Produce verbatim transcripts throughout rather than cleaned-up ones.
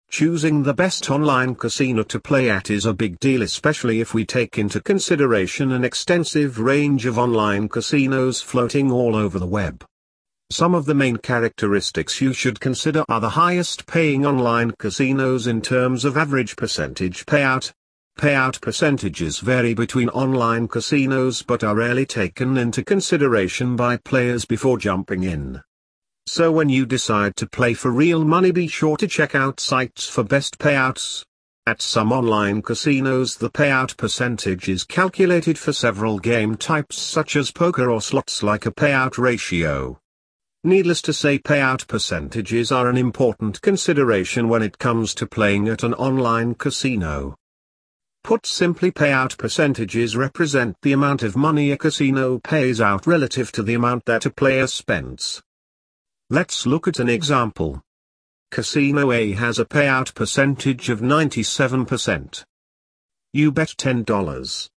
Choosing the best online casino to play at is a big deal, especially if we take into consideration an extensive range of online casinos floating all over the web. Some of the main characteristics you should consider are the highest paying online casinos in terms of average percentage payout. Payout percentages vary between online casinos but are rarely taken into consideration by players before jumping in. So when you decide to play for real money, be sure to check out sites for best payouts. At some online casinos, the payout percentage is calculated for several game types such as poker or slots, like a payout ratio. Needless to say, payout percentages are an important consideration when it comes to playing at an online casino. Put simply, payout percentages represent the amount of money a casino pays out relative to the amount that a player spends. Let's look at an example. Casino A has a payout percentage of ninety-seven percent. You bet ten dollars.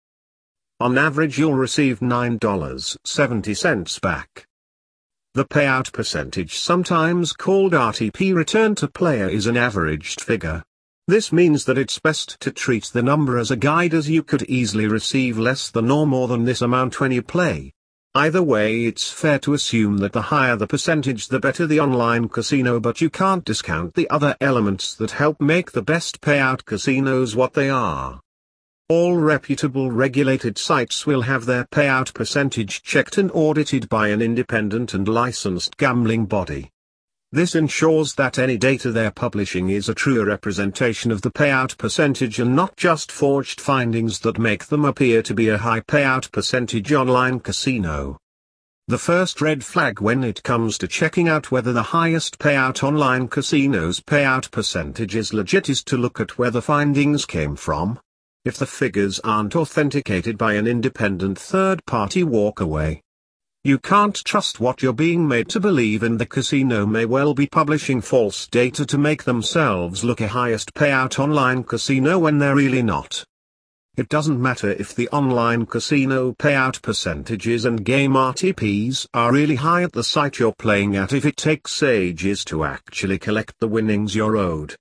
On average, you'll receive nine dollars and seventy cents back. The payout percentage, sometimes called R T P, return to player, is an averaged figure. This means that it's best to treat the number as a guide, as you could easily receive less than or more than this amount when you play. Either way, it's fair to assume that the higher the percentage, the better the online casino, but you can't discount the other elements that help make the best payout casinos what they are. All reputable regulated sites will have their payout percentage checked and audited by an independent and licensed gambling body. This ensures that any data they're publishing is a true representation of the payout percentage and not just forged findings that make them appear to be a high payout percentage online casino. The first red flag when it comes to checking out whether the highest payout online casino's payout percentage is legit is to look at where the findings came from. If the figures aren't authenticated by an independent third party, walk away. You can't trust what you're being made to believe, and the casino may well be publishing false data to make themselves look a highest payout online casino when they're really not. It doesn't matter if the online casino payout percentages and game R T Ps are really high at the site you're playing at if it takes ages to actually collect the winnings you're owed.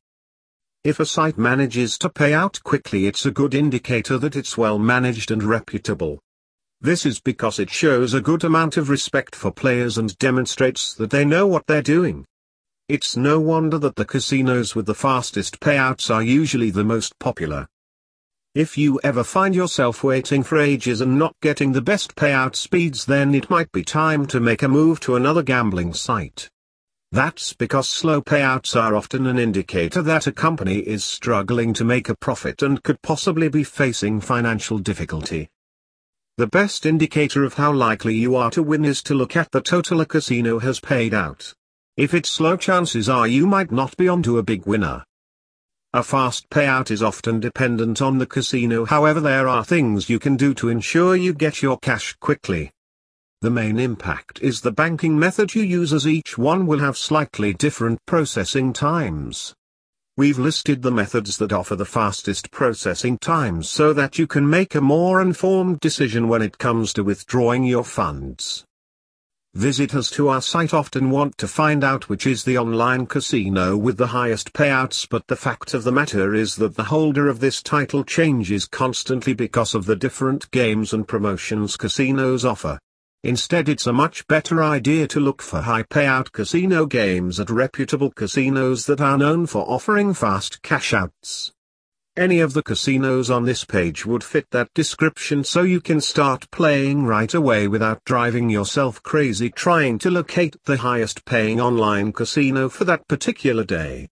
If a site manages to pay out quickly, it's a good indicator that it's well managed and reputable. This is because it shows a good amount of respect for players and demonstrates that they know what they're doing. It's no wonder that the casinos with the fastest payouts are usually the most popular. If you ever find yourself waiting for ages and not getting the best payout speeds, then it might be time to make a move to another gambling site. That's because slow payouts are often an indicator that a company is struggling to make a profit and could possibly be facing financial difficulty. The best indicator of how likely you are to win is to look at the total a casino has paid out. If it's slow, chances are you might not be onto a big winner. A fast payout is often dependent on the casino, however there are things you can do to ensure you get your cash quickly. The main impact is the banking method you use, as each one will have slightly different processing times. We've listed the methods that offer the fastest processing times so that you can make a more informed decision when it comes to withdrawing your funds. Visitors to our site often want to find out which is the online casino with the highest payouts, but the fact of the matter is that the holder of this title changes constantly because of the different games and promotions casinos offer. Instead, it's a much better idea to look for high payout casino games at reputable casinos that are known for offering fast cash outs. Any of the casinos on this page would fit that description, so you can start playing right away without driving yourself crazy trying to locate the highest paying online casino for that particular day.